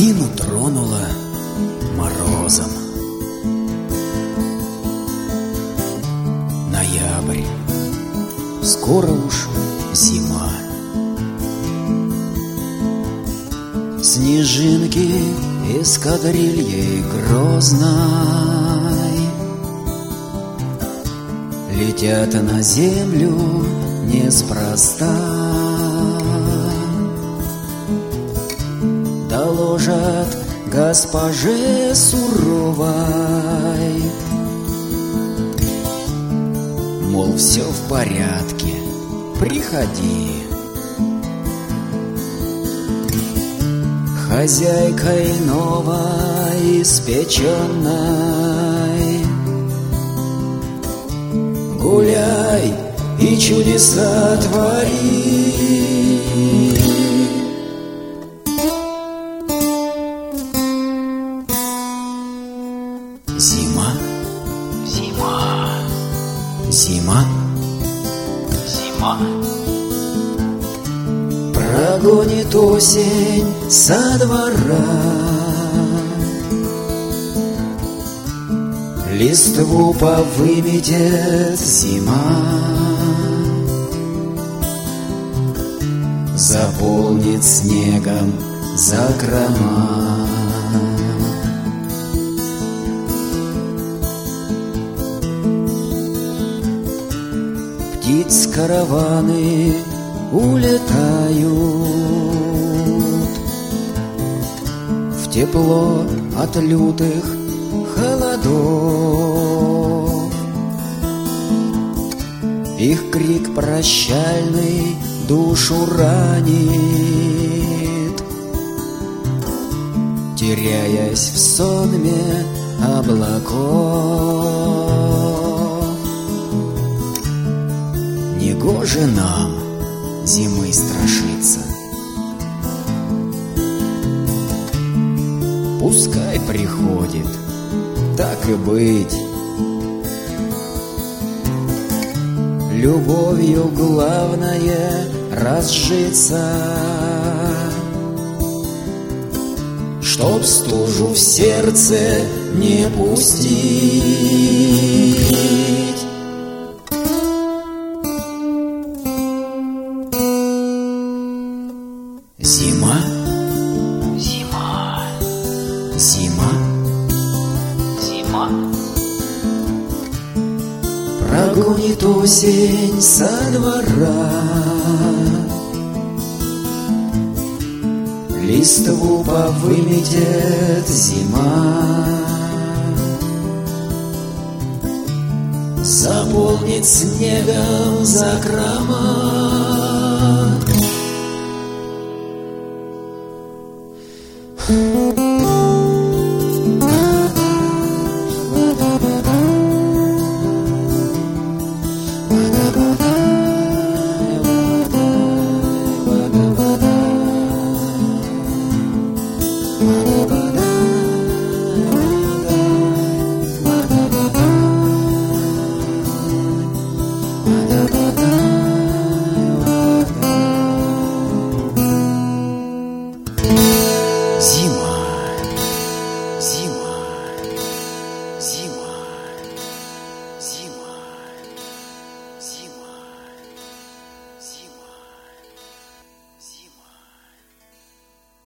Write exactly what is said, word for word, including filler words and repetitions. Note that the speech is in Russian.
Спину тронула морозом. Ноябрь, скоро уж зима. Снежинки эскадрильей грозной летят на землю неспроста. Доложат госпоже суровой, мол, все в порядке, приходи. Хозяйкой новой испеченной гуляй и чудеса твори. Зима, зима, зима, зима прогонит осень со двора, листву повыметет зима, заполнит снегом закрома. Птиц караваны улетают в тепло от лютых холодов. Их крик прощальный душу ранит, теряясь в сонме облаков. Негоже нам зимы страшиться, пускай приходит, так и быть. Любовью главное разжиться, чтоб стужу в сердце не пустить. Зима, зима, зима, зима прогонит осень со двора, листву повыметет зима, заполнит снегом закрома.